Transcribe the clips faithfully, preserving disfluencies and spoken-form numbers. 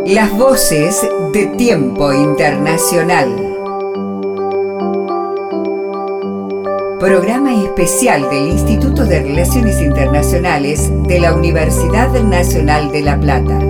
Las voces de Tiempo Internacional. Programa especial del Instituto de Relaciones Internacionales de la Universidad Nacional de La Plata.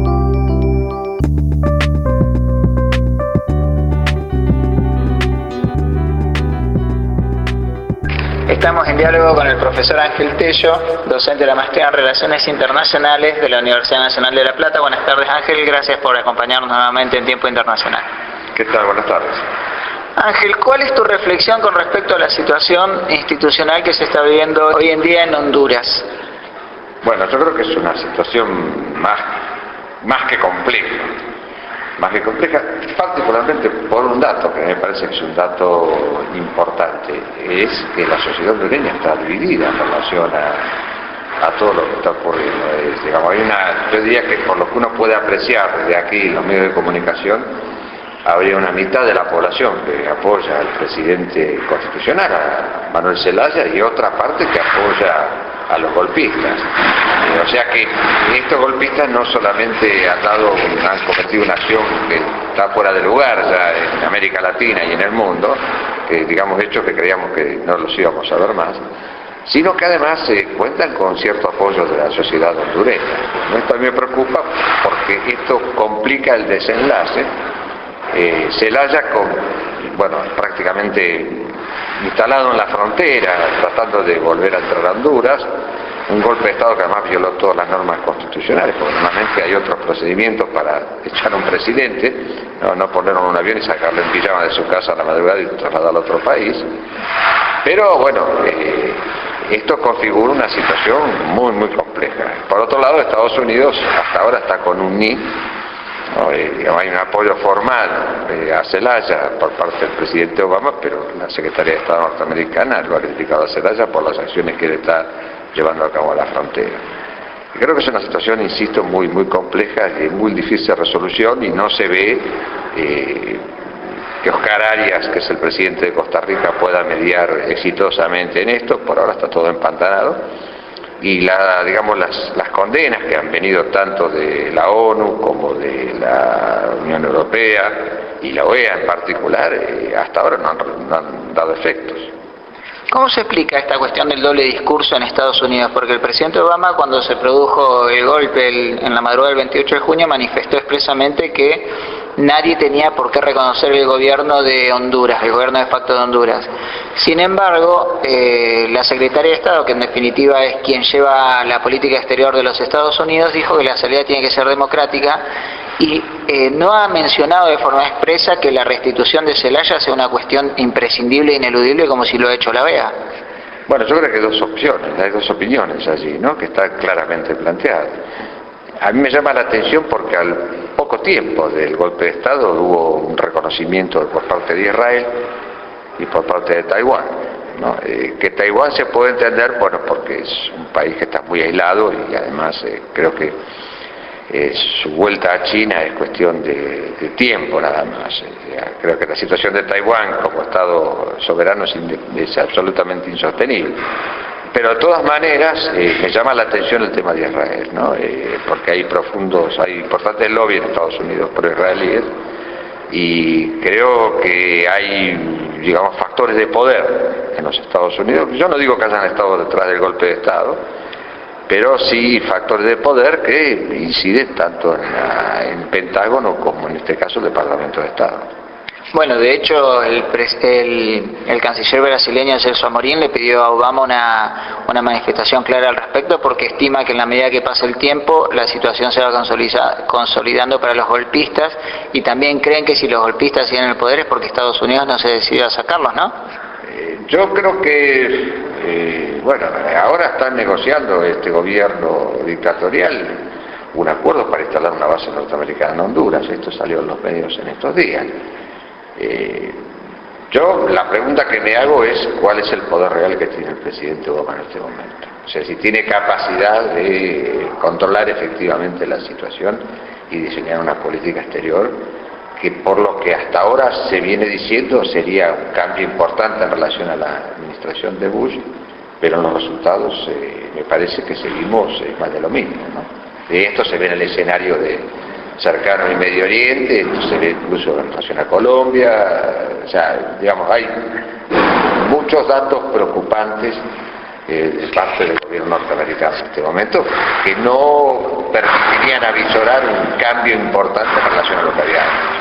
Estamos en diálogo con el profesor Ángel Tello, docente de la Maestría en Relaciones Internacionales de la Universidad Nacional de La Plata. Buenas tardes, Ángel, gracias por acompañarnos nuevamente en Tiempo Internacional. ¿Qué tal? Buenas tardes. Ángel, ¿cuál es tu reflexión con respecto a la situación institucional que se está viviendo hoy en día en Honduras? Bueno, yo creo que es una situación más, más que compleja. Más que compleja, particularmente por un dato que me parece que es un dato importante, es que la sociedad hondureña está dividida en relación a, a todo lo que está ocurriendo. Es, digamos, hay una, yo diría que por lo que uno puede apreciar desde aquí en los medios de comunicación, habría una mitad de la población que apoya al presidente constitucional, a Manuel Zelaya, y otra parte que apoya a los golpistas. Eh, o sea que estos golpistas no solamente han dado, han cometido una acción que está fuera de lugar ya en América Latina y en el mundo, que digamos hechos que creíamos que no los íbamos a ver más, sino que además se eh, cuentan con cierto apoyo de la sociedad hondureña. Esto a mí me preocupa porque esto complica el desenlace. Eh, Zelaya, con, bueno, prácticamente instalado en la frontera, tratando de volver a entrar a Honduras, un golpe de Estado que además violó todas las normas constitucionales, porque normalmente hay otros procedimientos para echar a un presidente, no, no ponerlo en un avión y sacarlo en pijama de su casa a la madrugada y trasladarlo a otro país. Pero bueno, eh, esto configura una situación muy, muy compleja. Por otro lado, Estados Unidos hasta ahora está con un N I. No, eh, digamos, hay un apoyo formal eh, a Zelaya por parte del presidente Obama, pero la Secretaría de Estado norteamericana lo ha criticado a Zelaya por las acciones que él está llevando a cabo a la frontera. Y creo que es una situación, insisto, muy muy compleja y muy difícil de resolución, y no se ve eh, que Oscar Arias, que es el presidente de Costa Rica, pueda mediar exitosamente en esto. Por ahora está todo empantanado. Y la, digamos, las, las condenas que han venido tanto de la ONU como de la Unión Europea y la O E A en particular, eh, hasta ahora no han, no han dado efectos. ¿Cómo se explica esta cuestión del doble discurso en Estados Unidos? Porque el presidente Obama, cuando se produjo el golpe el, en la madrugada del veintiocho de junio, manifestó expresamente que nadie tenía por qué reconocer el gobierno de Honduras, el gobierno de facto de Honduras. Sin embargo, eh, la secretaria de Estado, que en definitiva es quien lleva la política exterior de los Estados Unidos, dijo que la salida tiene que ser democrática y eh, no ha mencionado de forma expresa que la restitución de Zelaya sea una cuestión imprescindible e ineludible como si lo ha hecho la O E A. Bueno, yo creo que hay dos opciones, hay dos opiniones allí, ¿no?, que están claramente planteadas. A mí me llama la atención porque al poco tiempo del golpe de Estado hubo un reconocimiento por parte de Israel y por parte de Taiwán, ¿no? Eh, que Taiwán se puede entender, bueno, porque es un país que está muy aislado y además eh, creo que eh, su vuelta a China es cuestión de, de tiempo nada más. Eh, creo que la situación de Taiwán como Estado soberano es, es absolutamente insostenible. Pero de todas maneras eh, me llama la atención el tema de Israel, ¿no? Eh, porque hay profundos, hay importantes lobbies en Estados Unidos por israelíes, y creo que hay, digamos, factores de poder en los Estados Unidos. Yo no digo que hayan estado detrás del golpe de Estado, pero sí factores de poder que inciden tanto en, la, en el Pentágono como en este caso el Departamento de Estado. Bueno, de hecho, el, el, el canciller brasileño Celso Amorín le pidió a Obama una, una manifestación clara al respecto, porque estima que en la medida que pase el tiempo la situación se va consolida, consolidando para los golpistas, y también creen que si los golpistas siguen en el poder es porque Estados Unidos no se decide a sacarlos, ¿no? Eh, yo creo que, eh, bueno, ahora están negociando este gobierno dictatorial un acuerdo para instalar una base norteamericana en Honduras. Esto salió en los medios en estos días. Eh, yo la pregunta que me hago es cuál es el poder real que tiene el presidente Obama en este momento. O sea, si tiene capacidad de controlar efectivamente la situación y diseñar una política exterior que, por lo que hasta ahora se viene diciendo, sería un cambio importante en relación a la administración de Bush, pero en los resultados eh, me parece que seguimos eh, más de lo mismo, ¿no? De esto se ve en el escenario de cercano y Medio Oriente, esto se ve incluso en relación a Colombia, o sea, digamos, hay muchos datos preocupantes eh, de parte del gobierno norteamericano en este momento que no permitirían avisorar un cambio importante en relación a lo que había antes.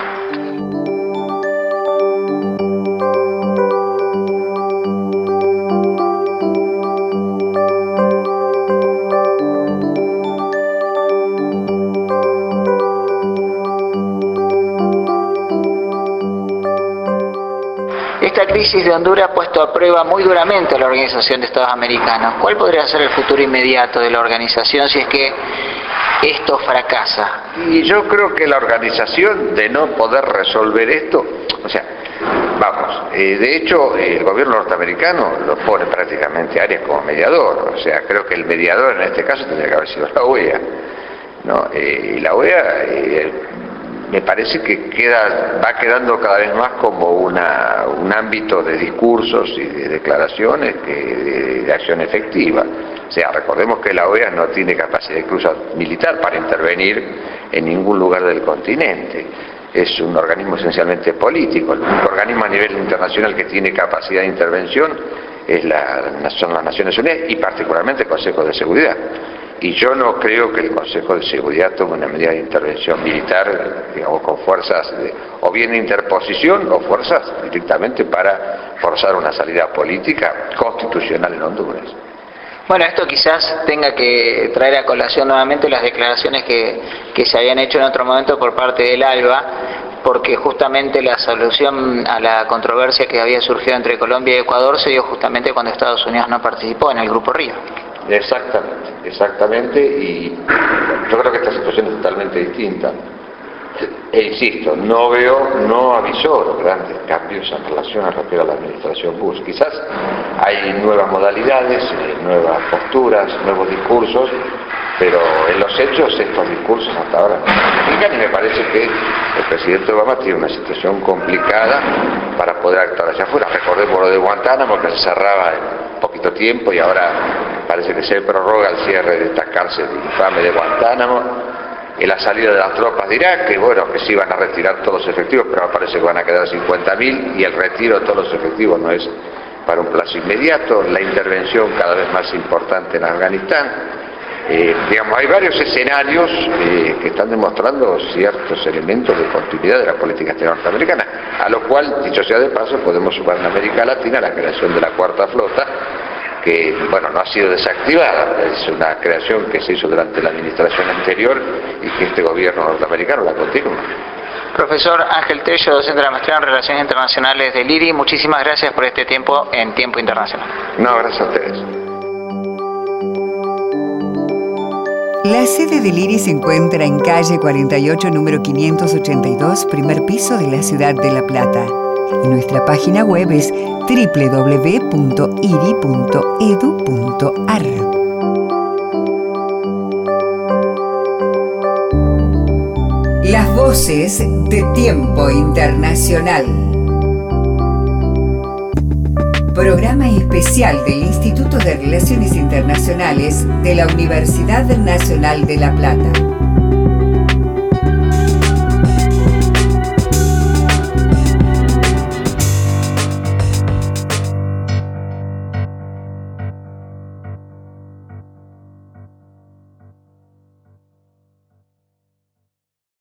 Esta crisis de Honduras ha puesto a prueba muy duramente a la Organización de Estados Americanos. ¿Cuál podría ser el futuro inmediato de la organización si es que esto fracasa? Y yo creo que la organización, de no poder resolver esto, o sea, vamos, eh, de hecho el gobierno norteamericano lo pone prácticamente a Arias como mediador, o sea, creo que el mediador en este caso tendría que haber sido la O E A, ¿no? Eh, y la O E A eh, me parece que queda, va quedando cada vez más como una, un ámbito de discursos y de declaraciones que de, de acción efectiva. O sea, recordemos que la O E A no tiene capacidad incluso militar para intervenir en ningún lugar del continente. Es un organismo esencialmente político. El único organismo a nivel internacional que tiene capacidad de intervención es la, son las Naciones Unidas y particularmente el Consejo de Seguridad. Y yo no creo que el Consejo de Seguridad tome una medida de intervención militar, digamos, con fuerzas, de, o bien de interposición o fuerzas directamente para forzar una salida política constitucional en Honduras. Bueno, esto quizás tenga que traer a colación nuevamente las declaraciones que, que se habían hecho en otro momento por parte del ALBA, porque justamente la solución a la controversia que había surgido entre Colombia y Ecuador se dio justamente cuando Estados Unidos no participó en el Grupo Río. Exactamente, exactamente, y yo creo que esta situación es totalmente distinta. E insisto, no veo, no avisó grandes cambios en relación a lo que era la administración Bush. Quizás hay nuevas modalidades, nuevas posturas, nuevos discursos, pero en los hechos estos discursos hasta ahora no se aplican y me parece que el presidente Obama tiene una situación complicada para poder actuar hacia afuera. Recordemos lo de Guantánamo, que se cerraba en poquito tiempo y ahora parece que se prorroga el cierre de esta cárcel infame de Guantánamo. En la salida de las tropas de Irak, que bueno, que sí van a retirar todos los efectivos, pero me parece que van a quedar cincuenta mil y el retiro de todos los efectivos no es para un plazo inmediato. La intervención cada vez más importante en Afganistán. Eh, digamos, hay varios escenarios eh, que están demostrando ciertos elementos de continuidad de la política exterior norteamericana, a lo cual, dicho sea de paso, podemos sumar en América Latina la creación de la Cuarta Flota, que, bueno, no ha sido desactivada, es una creación que se hizo durante la administración anterior y que este gobierno norteamericano la continúa. Profesor Ángel Tello, docente de la Maestría en Relaciones Internacionales del I R I, muchísimas gracias por este tiempo en Tiempo Internacional. No, gracias a ustedes. La sede del I R I se encuentra en calle cuarenta y ocho, número quinientos ochenta y dos, primer piso de la ciudad de La Plata. Y nuestra página web es doble u doble u doble u punto i r i punto e d u punto a r. Las voces de Tiempo Internacional. Programa especial del Instituto de Relaciones Internacionales de la Universidad Nacional de La Plata.